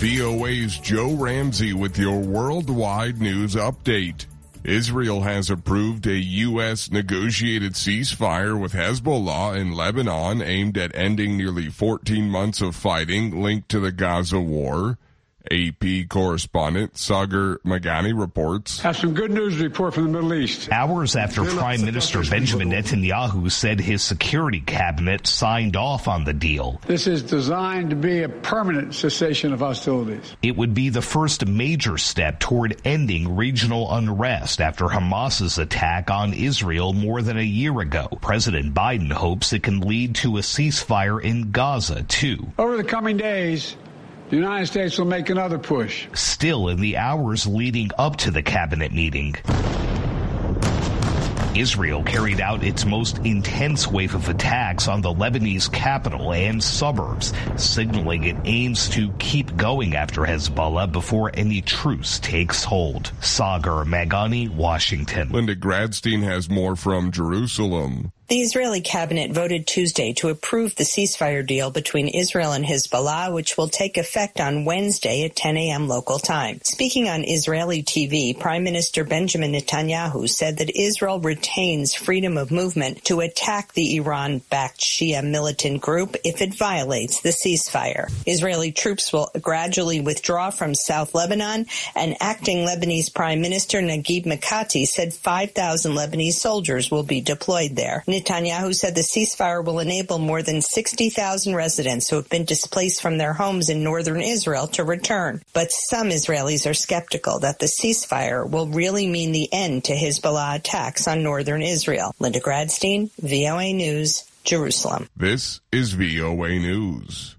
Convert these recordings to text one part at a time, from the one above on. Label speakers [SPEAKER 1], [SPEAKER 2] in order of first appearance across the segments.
[SPEAKER 1] VOA's Joe Ramsey with your worldwide news update. Israel has approved a U.S. negotiated ceasefire with Hezbollah in Lebanon aimed at ending nearly 14 months of fighting linked to the Gaza war. AP correspondent Sagar Magani reports.
[SPEAKER 2] Have some good news to report from the Middle East.
[SPEAKER 3] Hours after Prime Minister Benjamin Netanyahu said his security cabinet signed off on the deal.
[SPEAKER 2] This is designed to be a permanent cessation of hostilities.
[SPEAKER 3] It would be the first major step toward ending regional unrest after Hamas's attack on Israel more than a year ago. President Biden hopes it can lead to a ceasefire in Gaza, too.
[SPEAKER 2] Over the coming days, the United States will make another push.
[SPEAKER 3] Still, in the hours leading up to the cabinet meeting, Israel carried out its most intense wave of attacks on the Lebanese capital and suburbs, signaling it aims to keep going after Hezbollah before any truce takes hold. Sagar Magani, Washington.
[SPEAKER 1] Linda Gradstein has more from Jerusalem.
[SPEAKER 4] The Israeli cabinet voted Tuesday to approve the ceasefire deal between Israel and Hezbollah, which will take effect on Wednesday at 10 a.m. local time. Speaking on Israeli TV, Prime Minister Benjamin Netanyahu said that Israel retains freedom of movement to attack the Iran-backed Shia militant group if it violates the ceasefire. Israeli troops will gradually withdraw from South Lebanon, and acting Lebanese Prime Minister Naguib Mikati said 5,000 Lebanese soldiers will be deployed there. Netanyahu said the ceasefire will enable more than 60,000 residents who have been displaced from their homes in northern Israel to return. But some Israelis are skeptical that the ceasefire will really mean the end to Hezbollah attacks on northern Israel. Linda Gradstein, VOA News, Jerusalem.
[SPEAKER 1] This is VOA News.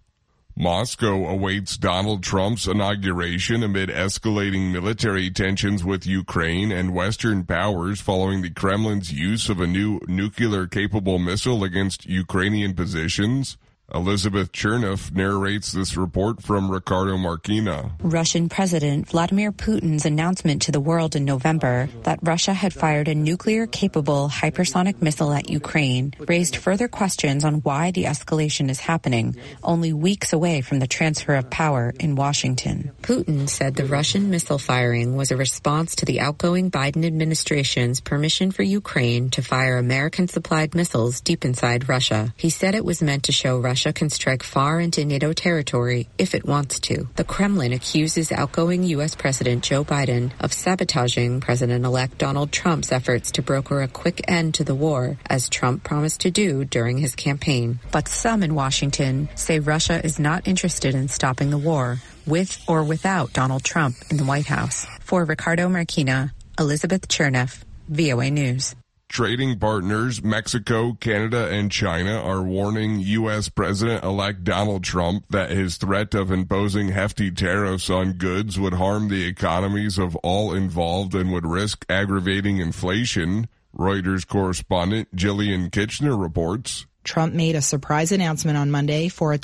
[SPEAKER 1] Moscow awaits Donald Trump's inauguration amid escalating military tensions with Ukraine and Western powers following the Kremlin's use of a new nuclear-capable missile against Ukrainian positions. Elizabeth Chernoff narrates this report from Ricardo Marquina.
[SPEAKER 5] Russian President Vladimir Putin's announcement to the world in November that Russia had fired a nuclear-capable hypersonic missile at Ukraine raised further questions on why the escalation is happening, only weeks away from the transfer of power in Washington. Putin said the Russian missile firing was a response to the outgoing Biden administration's permission for Ukraine to fire American-supplied missiles deep inside Russia. He said it was meant to show Russia can strike far into NATO territory if it wants to. The Kremlin accuses outgoing U.S. President Joe Biden of sabotaging President-elect Donald Trump's efforts to broker a quick end to the war, as Trump promised to do during his campaign. But some in Washington say Russia is not interested in stopping the war, with or without Donald Trump in the White House. For Ricardo Marquina, Elizabeth Chernoff, VOA News.
[SPEAKER 1] Trading partners Mexico, Canada, and China are warning U.S. President-elect Donald Trump that his threat of imposing hefty tariffs on goods would harm the economies of all involved and would risk aggravating inflation. Reuters correspondent Jillian Kitchener reports.
[SPEAKER 6] Trump made a surprise announcement on Monday for a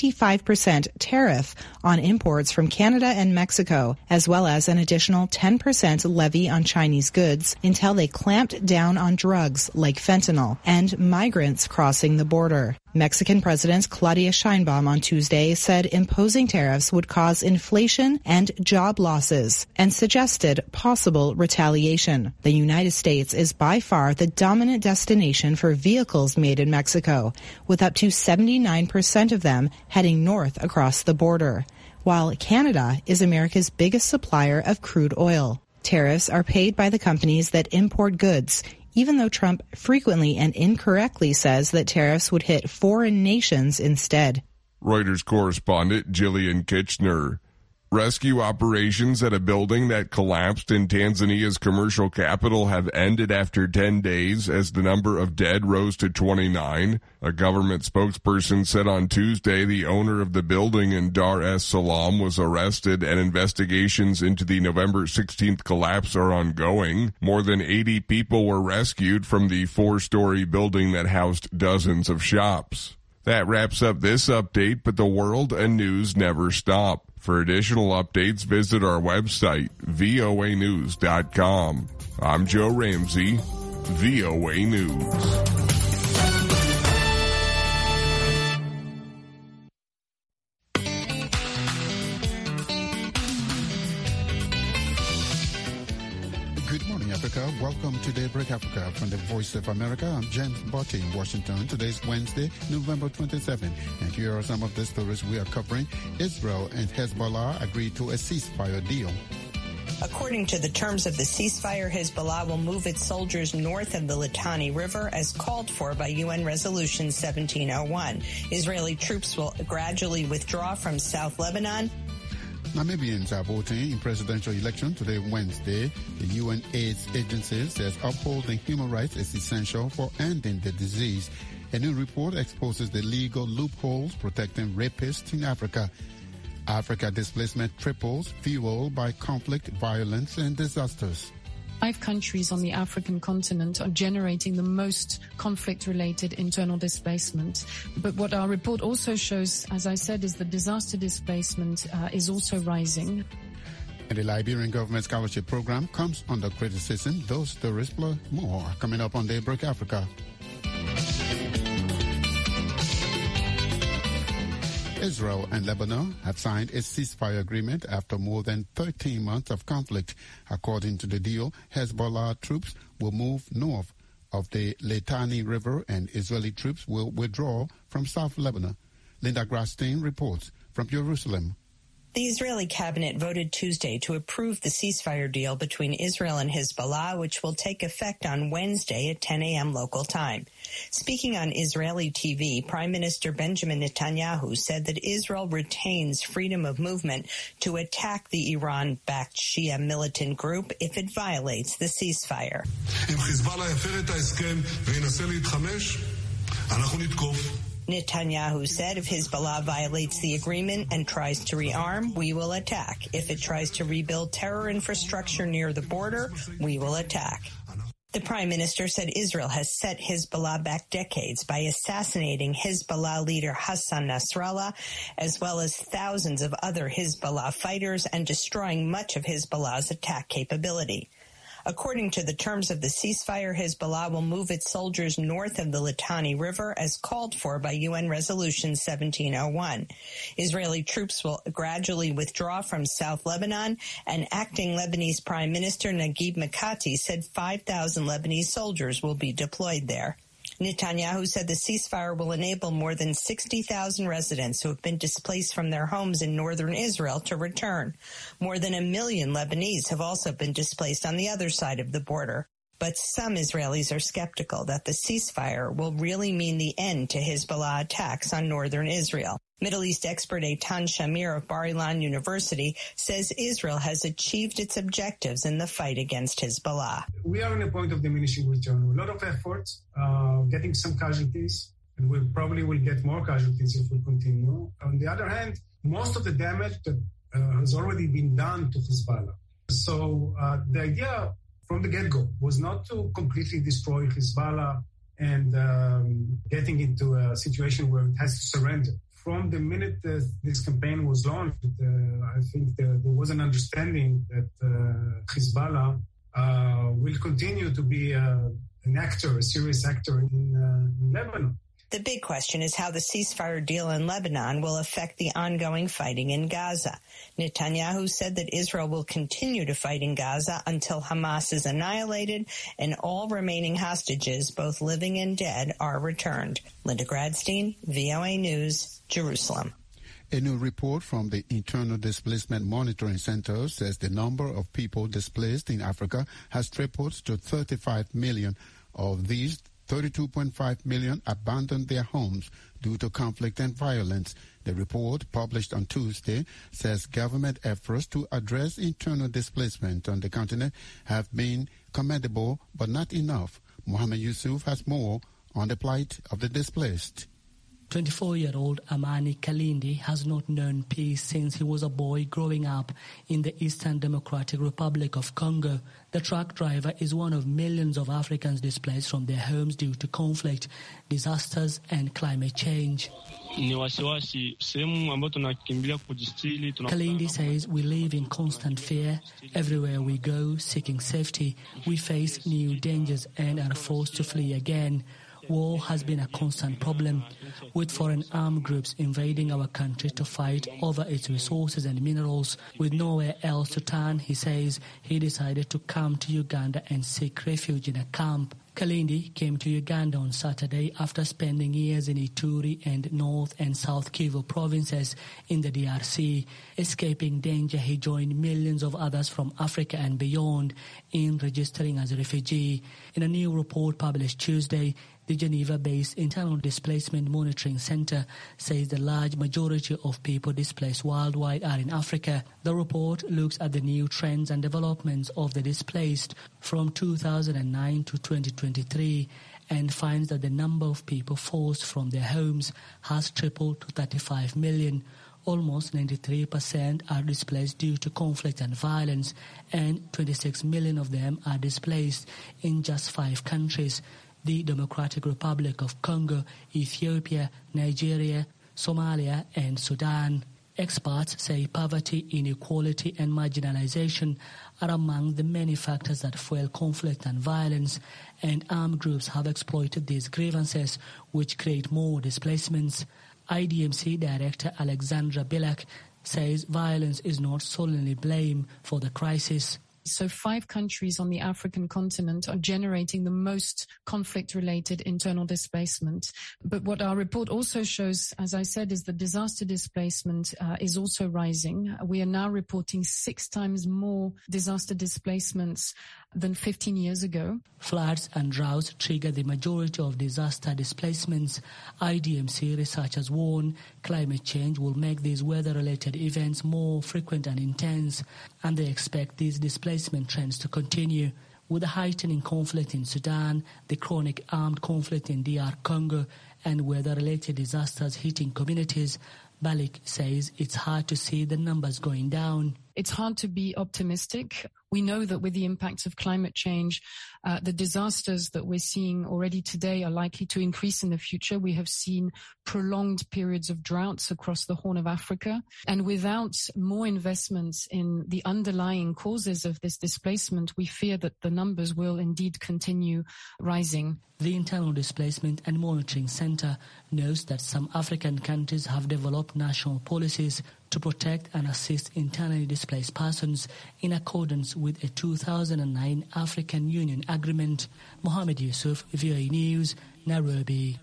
[SPEAKER 6] 25% tariff on imports from Canada and Mexico, as well as an additional 10% levy on Chinese goods until they clamped down on drugs like fentanyl and migrants crossing the border. Mexican President Claudia Sheinbaum on Tuesday said imposing tariffs would cause inflation and job losses and suggested possible retaliation. The United States is by far the dominant destination for vehicles made in Mexico, with up to 79% of them heading north across the border, while Canada is America's biggest supplier of crude oil. Tariffs are paid by the companies that import goods, even though Trump frequently and incorrectly says that tariffs would hit foreign nations instead.
[SPEAKER 1] Reuters correspondent Jillian Kitchener. Rescue operations at a building that collapsed in Tanzania's commercial capital have ended after 10 days as the number of dead rose to 29. A government spokesperson said on Tuesday the owner of the building in Dar es Salaam was arrested and investigations into the November 16th collapse are ongoing. More than 80 people were rescued from the 4-story building that housed dozens of shops. That wraps up this update, but the world and news never stop. For additional updates, visit our website, voanews.com. I'm Joe Ramsey, VOA News.
[SPEAKER 7] Welcome to Daybreak Africa from the Voice of America. I'm James Botti in Washington. Today's Wednesday, November 27. And here are some of the stories we are covering. Israel and Hezbollah agreed to a ceasefire deal.
[SPEAKER 4] According to the terms of the ceasefire, Hezbollah will move its soldiers north of the Litani River as called for by UN Resolution 1701. Israeli troops will gradually withdraw from South Lebanon.
[SPEAKER 7] Namibians are voting in presidential election today, Wednesday. The UN AIDS agency says upholding human rights is essential for ending the disease. A new report exposes the legal loopholes protecting rapists in Africa. Africa displacement triples, fueled by conflict, violence, and disasters.
[SPEAKER 8] 5 countries on the African continent are generating the most conflict-related internal displacement. But what our report also shows, as I said, is that disaster displacement is also rising.
[SPEAKER 7] And the Liberian government scholarship program comes under criticism. Those stories plus more coming up on Daybreak Africa. Israel and Lebanon have signed a ceasefire agreement after more than 13 months of conflict. According to the deal, Hezbollah troops will move north of the Litani River and Israeli troops will withdraw from South Lebanon. Linda Grasstein reports from Jerusalem.
[SPEAKER 4] The Israeli cabinet voted Tuesday to approve the ceasefire deal between Israel and Hezbollah, which will take effect on Wednesday at 10 a.m. local time. Speaking on Israeli TV, Prime Minister Benjamin Netanyahu said that Israel retains freedom of movement to attack the Iran-backed Shia militant group if it violates the ceasefire.
[SPEAKER 9] אם חיזבאללה יפר את ההסכם וינסה להתחמש, אנחנו נתקוף.
[SPEAKER 4] Netanyahu said if Hezbollah violates the agreement and tries to rearm, we will attack. If it tries to rebuild terror infrastructure near the border, we will attack. The prime minister said Israel has set Hezbollah back decades by assassinating Hezbollah leader Hassan Nasrallah, as well as thousands of other Hezbollah fighters, and destroying much of Hezbollah's attack capability. According to the terms of the ceasefire, Hezbollah will move its soldiers north of the Litani River as called for by UN Resolution 1701. Israeli troops will gradually withdraw from South Lebanon, and acting Lebanese Prime Minister Naguib Mikati said 5,000 Lebanese soldiers will be deployed there. Netanyahu said the ceasefire will enable more than 60,000 residents who have been displaced from their homes in northern Israel to return. More than 1 million Lebanese have also been displaced on the other side of the border. But some Israelis are skeptical that the ceasefire will really mean the end to Hezbollah attacks on northern Israel. Middle East expert Eitan Shamir of Bar-Ilan University says Israel has achieved its objectives in the fight against Hezbollah.
[SPEAKER 10] We are in a point of diminishing return. A lot of efforts, getting some casualties, and we probably will get more casualties if we continue. On the other hand, most of the damage that has already been done to Hezbollah. So the idea from the get-go was not to completely destroy Hezbollah and getting into a situation where it has to surrender. From the minute this campaign was launched, I think there was an understanding that Hezbollah will continue to be an actor, a serious actor in Lebanon.
[SPEAKER 4] The big question is how the ceasefire deal in Lebanon will affect the ongoing fighting in Gaza. Netanyahu said that Israel will continue to fight in Gaza until Hamas is annihilated and all remaining hostages, both living and dead, are returned. Linda Gradstein, VOA News, Jerusalem.
[SPEAKER 7] A new report from the Internal Displacement Monitoring Center says the number of people displaced in Africa has tripled to 35 million. Of these, 32.5 million abandoned their homes due to conflict and violence. The report, published on Tuesday, says government efforts to address internal displacement on the continent have been commendable but not enough. Mohammed Yusuf has more on the plight of the displaced.
[SPEAKER 11] 24-year-old Amani Kalindi has not known peace since he was a boy growing up in the Eastern Democratic Republic of Congo. The truck driver is one of millions of Africans displaced from their homes due to conflict, disasters, and climate change. Kalindi says we live in constant fear. Everywhere we go, seeking safety, we face new dangers and are forced to flee again. War has been a constant problem, with foreign armed groups invading our country to fight over its resources and minerals. With nowhere else to turn, he says, he decided to come to Uganda and seek refuge in a camp. Kalindi came to Uganda on Saturday after spending years in Ituri and North and South Kivu provinces in the DRC. Escaping danger, he joined millions of others from Africa and beyond in registering as a refugee. In a new report published Tuesday, the Geneva-based Internal Displacement Monitoring Center says the large majority of people displaced worldwide are in Africa. The report looks at the new trends and developments of the displaced from 2009 to 2023 and finds that the number of people forced from their homes has tripled to 35 million. Almost 93% are displaced due to conflict and violence, and 26 million of them are displaced in just 5 countries: the Democratic Republic of Congo, Ethiopia, Nigeria, Somalia, and Sudan. Experts say poverty, inequality, and marginalization are among the many factors that fuel conflict and violence, and armed groups have exploited these grievances, which create more displacements. IDMC Director Alexandra Bilak says violence is not solely blamed for the crisis.
[SPEAKER 8] So 5 countries on the African continent are generating the most conflict-related internal displacement. But what our report also shows, as I said, is the disaster displacement is also rising. We are now reporting 6 times more disaster displacements than 15 years ago.
[SPEAKER 11] Floods and droughts trigger the majority of disaster displacements. IDMC researchers warn climate change will make these weather-related events more frequent and intense, and they expect these displacement trends to continue. With the heightening conflict in Sudan, the chronic armed conflict in DR Congo, and weather-related disasters hitting communities, Balik says it's hard to see the numbers going down.
[SPEAKER 8] It's hard to be optimistic. We know that with the impacts of climate change, the disasters that we're seeing already today are likely to increase in the future. We have seen prolonged periods of droughts across the Horn of Africa. And without more investments in the underlying causes of this displacement, we fear that the numbers will indeed continue rising.
[SPEAKER 11] The Internal Displacement and Monitoring Center knows that some African countries have developed national policies to protect and assist internally displaced persons in accordance with a 2009 African Union Agreement. Mohamed Yusuf, VOA News, Nairobi.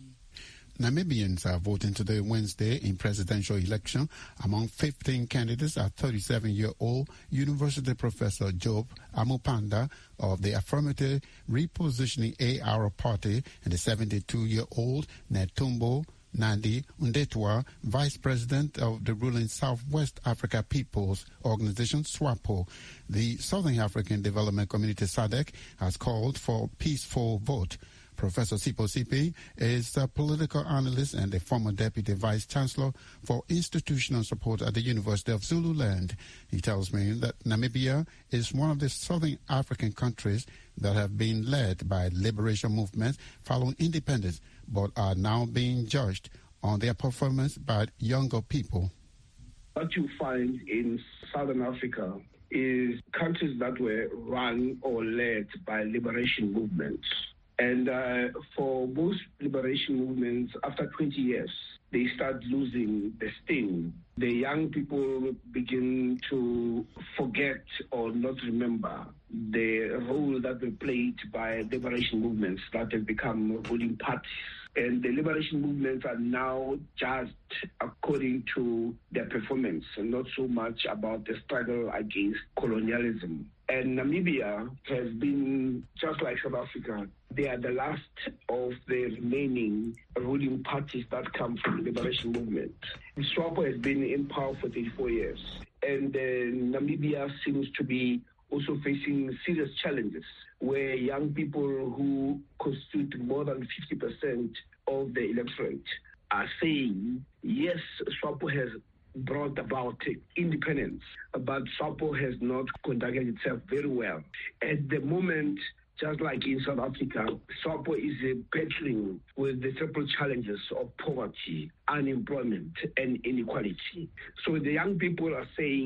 [SPEAKER 7] Namibians are voting today, Wednesday, in presidential election. Among 15 candidates are 37-year-old university professor Job Amupanda of the Affirmative Repositioning AR Party and the 72-year-old Netumbo Nandi Undetwa, Vice President of the ruling Southwest Africa People's Organization, SWAPO. The Southern African Development Community, SADC, has called for a peaceful vote. Professor Sipho Sipi is a political analyst and a former Deputy Vice Chancellor for Institutional Support at the University of Zululand. He tells me that Namibia is one of the Southern African countries that have been led by liberation movements following independence, but are now being judged on their performance by younger people.
[SPEAKER 12] What you find in Southern Africa is countries that were run or led by liberation movements. And for most liberation movements, after 20 years, they start losing the sting. The young people begin to forget or not remember the role that they played by liberation movements that have become ruling parties. And the liberation movements are now judged according to their performance and not so much about the struggle against colonialism. And Namibia has been, just like South Africa, they are the last of the remaining ruling parties that come from the liberation movement. SWAPO has been in power for 34 years. And Namibia seems to be also facing serious challenges where young people who constitute more than 50% of the electorate are saying, yes, SWAPO has brought about independence, but SWAPO has not conducted itself very well. At the moment, just like in South Africa, SWAPO is battling with the triple challenges of poverty, unemployment, and inequality. So the young people are saying,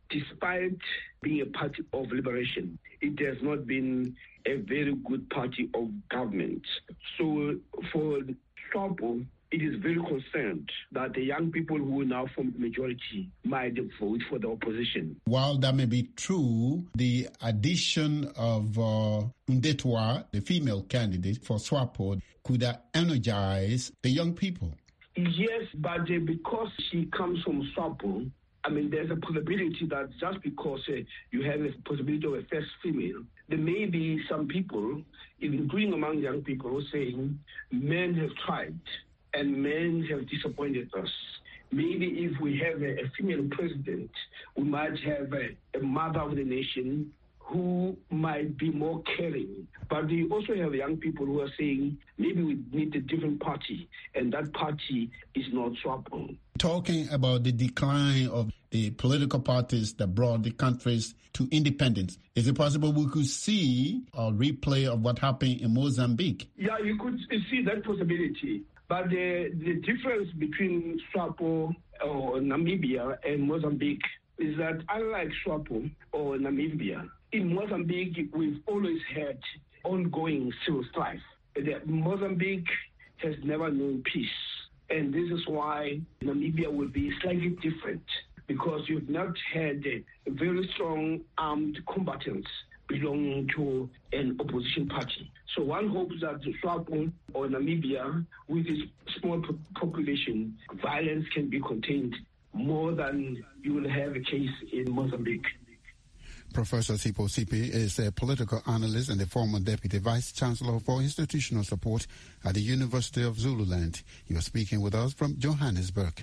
[SPEAKER 12] despite being a party of liberation, it has not been a very good party of government. So for SWAPO, it is very concerned that the young people who now form the majority might vote for the opposition.
[SPEAKER 7] While that may be true, the addition of Ndetwa, the female candidate for SWAPO, could energize the young people.
[SPEAKER 12] Yes, but because she comes from SWAPO, I mean, there's a possibility that just because you have a possibility of a first female, there may be some people, including among young people, who are saying men have tried and men have disappointed us. Maybe if we have a female president, we might have a mother of the nation who might be more caring. But we also have young people who are saying maybe we need a different party, and that party is not SWAPO.
[SPEAKER 7] Talking about the decline of the political parties that brought the countries to independence, is it possible we could see a replay of what happened in Mozambique?
[SPEAKER 12] Yeah, you could see that possibility. But the difference between SWAPO or Namibia and Mozambique is that unlike SWAPO or Namibia, in Mozambique, we've always had ongoing civil strife. Mozambique has never known peace. And this is why Namibia will be slightly different, because you've not had a very strong armed combatants belonging to an opposition party. So one hopes that SWAPO or Namibia, with its small population, violence can be contained more than you will have a case in Mozambique.
[SPEAKER 7] Professor Sipho Sipi is a political analyst and the former Deputy Vice Chancellor for Institutional Support at the University of Zululand. He was speaking with us from Johannesburg.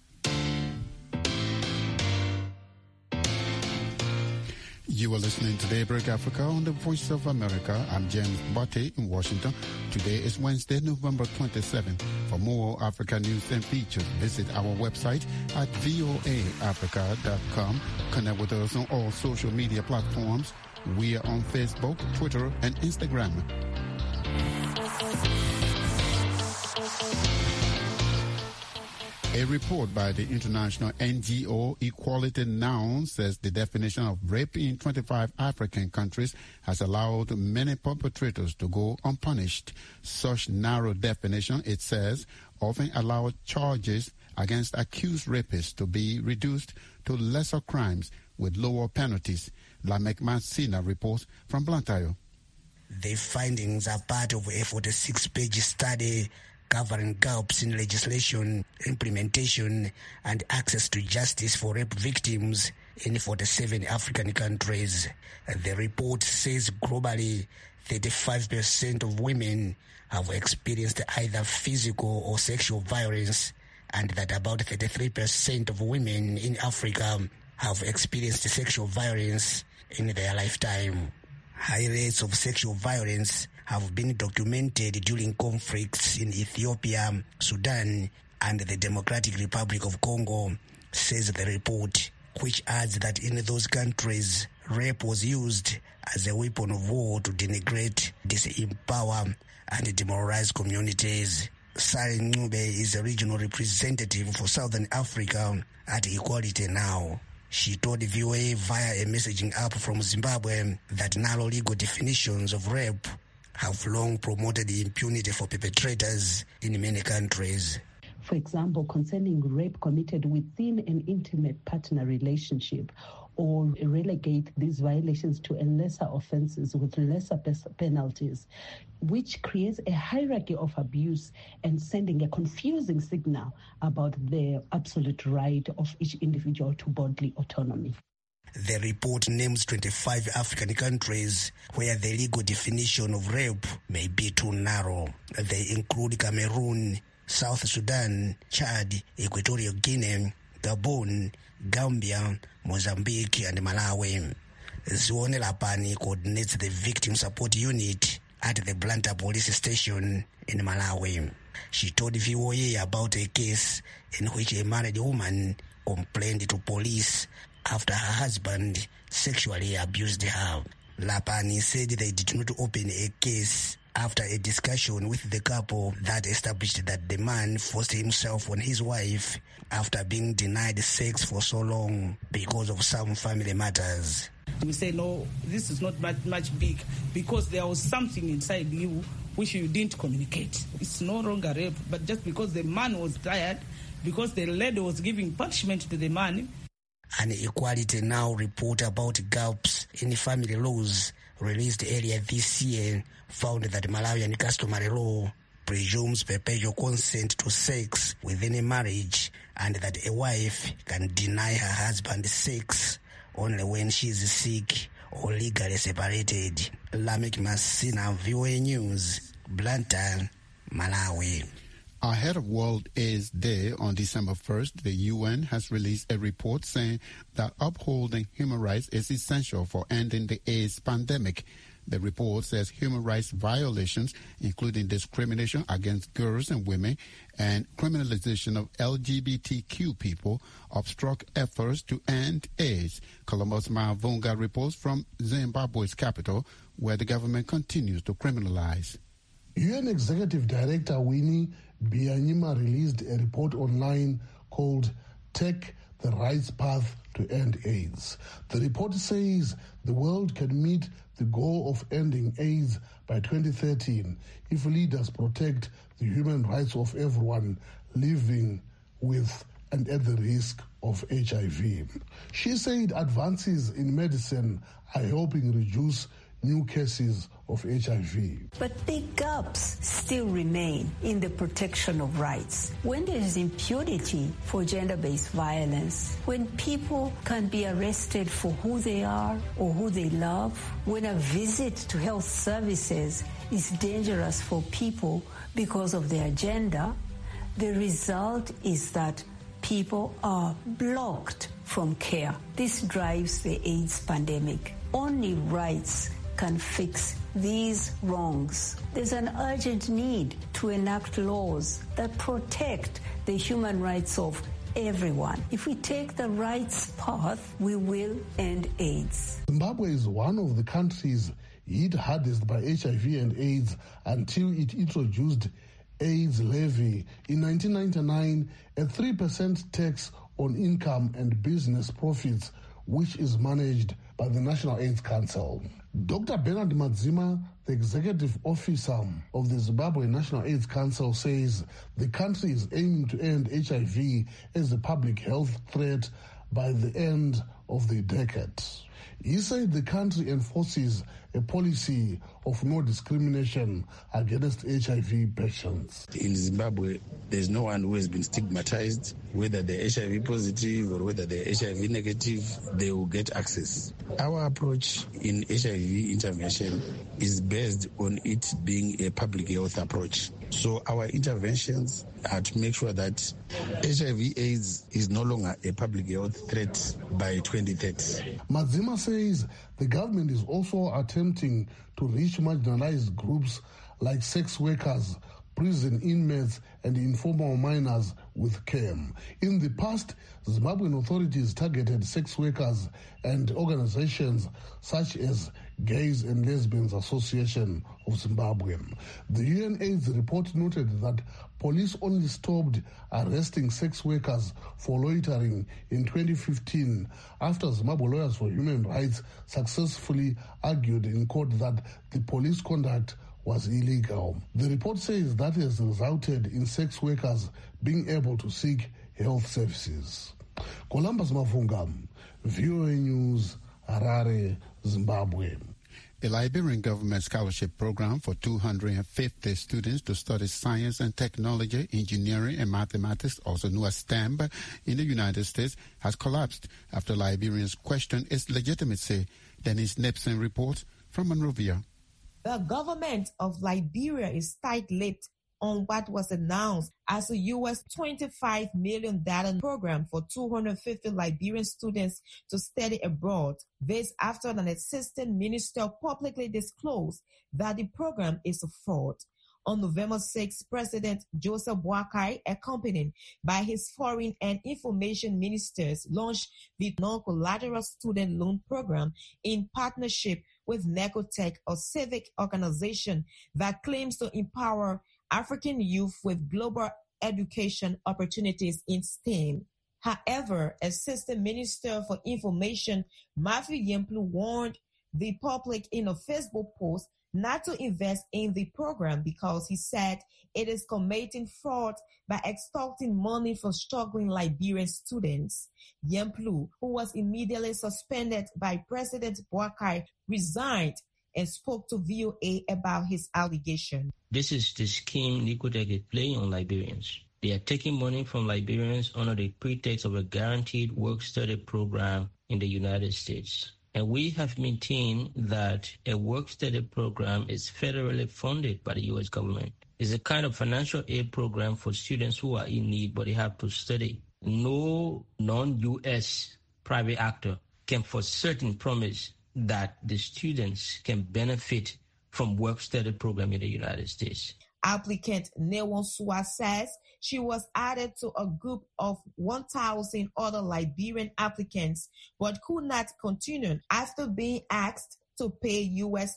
[SPEAKER 7] You are listening to Daybreak Africa on the Voice of America. I'm James Botte in Washington. Today is Wednesday, November 27. For more Africa news and features, visit our website at voaafrica.com. Connect with us on all social media platforms. We are on Facebook, Twitter, and Instagram. A report by the international NGO Equality Now says the definition of rape in 25 African countries has allowed many perpetrators to go unpunished. Such narrow definition, it says, often allowed charges against accused rapists to be reduced to lesser crimes with lower penalties. Lamek Masina reports from Blantyre.
[SPEAKER 13] The findings are part of a 46-page study covering gaps in legislation, implementation, and access to justice for rape victims in 47 African countries. The report says globally, 35% of women have experienced either physical or sexual violence, and that about 33% of women in Africa have experienced sexual violence in their lifetime. High rates of sexual violence have been documented during conflicts in Ethiopia, Sudan, and the Democratic Republic of Congo, says the report, which adds that in those countries, rape was used as a weapon of war to denigrate, disempower, and demoralize communities. Sari Ncube is a regional representative for Southern Africa at Equality Now. She told VOA via a messaging app from Zimbabwe that narrow legal definitions of rape have long promoted impunity for perpetrators in many countries.
[SPEAKER 14] For example, concerning rape committed within an intimate partner relationship, or relegate these violations to lesser offenses with lesser penalties, which creates a hierarchy of abuse and sending a confusing signal about the absolute right of each individual to bodily autonomy.
[SPEAKER 13] The report names 25 African countries where the legal definition of rape may be too narrow. They include Cameroon, South Sudan, Chad, Equatorial Guinea, Gabon, Gambia, Mozambique, and Malawi. Zione Lapani coordinates the Victim Support Unit at the Blantyre Police Station in Malawi. She told VOA about a case in which a married woman complained to police after her husband sexually abused her. Lapani said they did not open a case after a discussion with the couple that established that the man forced himself on his wife after being denied sex for so long because of some family matters.
[SPEAKER 15] We say, no, this is not much big because there was something inside you which you didn't communicate. It's no longer rape, but just because the man was tired, because the lady was giving punishment to the man.
[SPEAKER 13] An Equality Now report about gaps in family laws released earlier this year found that Malawian customary law presumes perpetual consent to sex within a marriage and that a wife can deny her husband sex only when she is sick or legally separated. Lamek Masina, VOA News, Blantyre, Malawi.
[SPEAKER 7] Ahead of World AIDS Day on December 1st, the UN has released a report saying that upholding human rights is essential for ending the AIDS pandemic. The report says human rights violations, including discrimination against girls and women and criminalization of LGBTQ people, obstruct efforts to end AIDS. Columbus Mavunga reports from Zimbabwe's capital, where the government continues to criminalize.
[SPEAKER 16] UN Executive Director Winnie Byanyima released a report online called Take the Rights Path to End AIDS. The report says the world can meet the goal of ending AIDS by 2013 if leaders protect the human rights of everyone living with and at the risk of HIV. She said advances in medicine are helping reduce new cases of HIV.
[SPEAKER 17] But big gaps still remain in the protection of rights. When there is impunity for gender-based violence, when people can be arrested for who they are or who they love, when a visit to health services is dangerous for people because of their gender, the result is that people are blocked from care. This drives the AIDS pandemic. Only rights can fix these wrongs. There's an urgent need to enact laws that protect the human rights of everyone. If we take the rights path, we will end AIDS.
[SPEAKER 16] Zimbabwe is one of the countries hit hardest by HIV and AIDS until it introduced AIDS levy in 1999, a 3% tax on income and business profits, which is managed by the National AIDS Council. Dr. Bernard Madzima, the executive officer of the Zimbabwe National AIDS Council, says the country is aiming to end HIV as a public health threat by the end of the decade. He said the country enforces a policy of no discrimination against HIV patients.
[SPEAKER 18] In Zimbabwe, there's no one who has been stigmatized, whether they're HIV positive or whether they're HIV negative, they will get access. Our approach in HIV intervention is based on it being a public health approach. So our interventions are to make sure that HIV/AIDS is no longer a public health threat by 2030.
[SPEAKER 16] Madzima says the government is also attempting to reach marginalized groups like sex workers, prison inmates, and informal minors with CAM. In the past, Zimbabwean authorities targeted sex workers and organizations such as Gays and Lesbians Association of Zimbabwe. The UNAIDS report noted that police only stopped arresting sex workers for loitering in 2015 after Zimbabwe Lawyers for Human Rights successfully argued in court that the police conduct was illegal. The report says that has resulted in sex workers being able to seek health services. Columbus Mavunga, VOA News, Harare, Zimbabwe.
[SPEAKER 7] The Liberian government scholarship program for 250 students to study science and technology, engineering and mathematics, also known as STEM, in the United States has collapsed after Liberians questioned its legitimacy. Dennis Nipson reports from Monrovia.
[SPEAKER 19] The government of Liberia is tight-lipped on what was announced as a U.S. $25 million program for 250 Liberian students to study abroad. This after an assistant minister publicly disclosed that the program is a fraud. On November 6, President Joseph Boakai, accompanied by his foreign and information ministers, launched the non-collateral student loan program in partnership with Necotech, a civic organization that claims to empower African youth with global education opportunities in STEM. However, Assistant Minister for Information Matthew Yemplu warned the public in a Facebook post not to invest in the program because he said it is committing fraud by extorting money from struggling Liberian students. Yemplu, who was immediately suspended by President Boakai, resigned and spoke to VOA about his allegation.
[SPEAKER 20] This is the scheme Necotech is playing on Liberians. They are taking money from Liberians under the pretext of a guaranteed work-study program in the United States. And we have maintained that a work-study program is federally funded by the U.S. government. It's a kind of financial aid program for students who are in need, but they have to study. No non-U.S. private actor can for certain promise that the students can benefit from work-study program in the United States.
[SPEAKER 19] Applicant Newonsua says she was added to a group of 1,000 other Liberian applicants, but could not continue after being asked to pay U.S.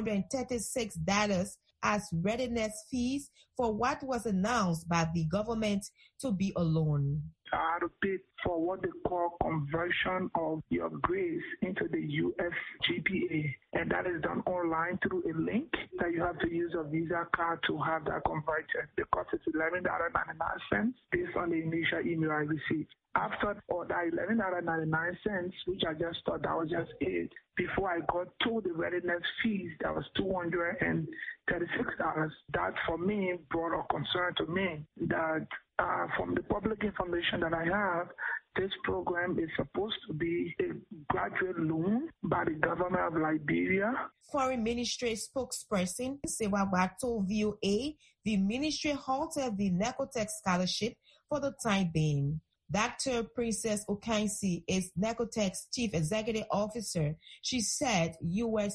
[SPEAKER 19] $236 as readiness fees for what was announced by the government to be a loan.
[SPEAKER 21] I had to pay for what they call conversion of your grades into the US GPA. And that is done online through a link that you have to use a Visa card to have that converted. The cost is $11.99 based on the initial email I received. After all that $11.99, which I just thought that was just it, before I got to the readiness fees, that was $236. That for me brought a concern to me that from the public information that I have, this program is supposed to be a graduate loan by the government of Liberia.
[SPEAKER 19] Foreign Ministry spokesperson Sewaba told VOA the ministry halted the Necotech scholarship for the time being. Dr. Princess Okansi is Necotech's chief executive officer. She said US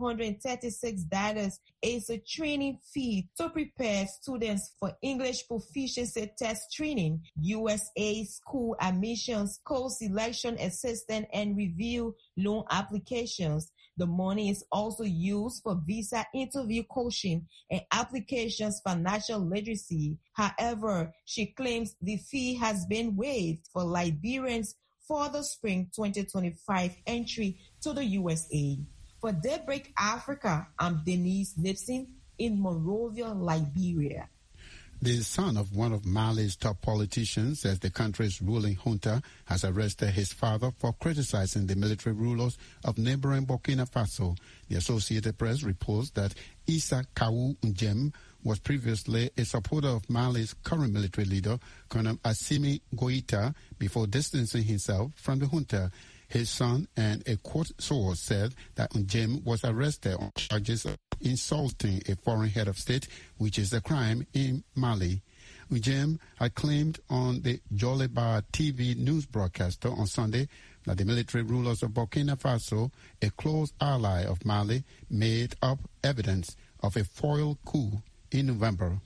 [SPEAKER 19] $236 is a training fee to prepare students for English proficiency test training, USA school admissions, co-selection assistance, and review loan applications. The money is also used for visa interview coaching and applications for financial literacy. However, she claims the fee has been waived for Liberians for the spring 2025 entry to the USA. For Daybreak Africa, I'm Denise Nipson in Monrovia, Liberia.
[SPEAKER 7] The son of one of Mali's top politicians says the country's ruling junta has arrested his father for criticizing the military rulers of neighboring Burkina Faso. The Associated Press reports that Issa Kawu Njem was previously a supporter of Mali's current military leader, Colonel Assimi Goïta, before distancing himself from the junta. His son and a court source said that Njem was arrested on charges of insulting a foreign head of state, which is a crime in Mali. Njem had claimed on the Joliba TV news broadcaster on Sunday that the military rulers of Burkina Faso, a close ally of Mali, made up evidence of a foil coup in November.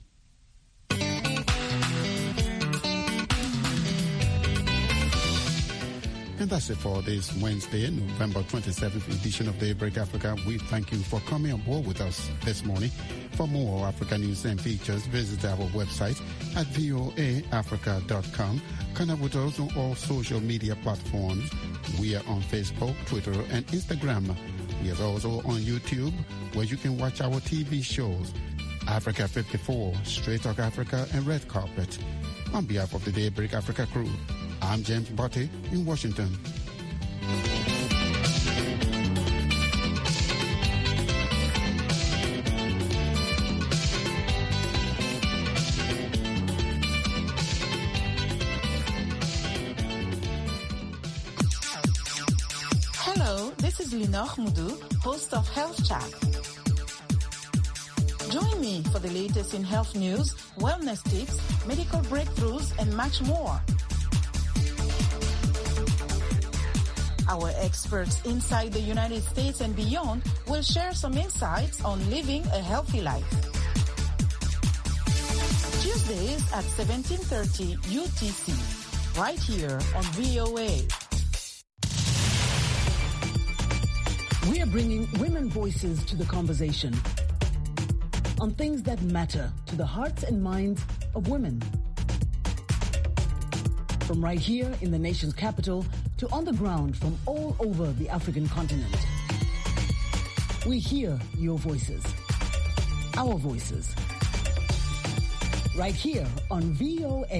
[SPEAKER 7] And that's it for this Wednesday, November 27th edition of Daybreak Africa. We thank you for coming on board with us this morning. For more Africa news and features, visit our website at voaafrica.com. Connect with us on all social media platforms. We are on Facebook, Twitter, and Instagram. We are also on YouTube, where you can watch our TV shows, Africa 54, Straight Talk Africa, and Red Carpet. On behalf of the Daybreak Africa crew, I'm James Botte in Washington.
[SPEAKER 22] Hello, this is Lina Mudu, host of Health Chat. Join me for the latest in health news, wellness tips, medical breakthroughs, and much more. Our experts inside the United States and beyond will share some insights on living a healthy life. Tuesdays at 17:30 UTC, right here on VOA.
[SPEAKER 2] We are bringing women voices to the conversation on things that matter to the hearts and minds of women. From right here in the nation's capital to on the ground from all over the African continent. We hear your voices, our voices, right here on VOA.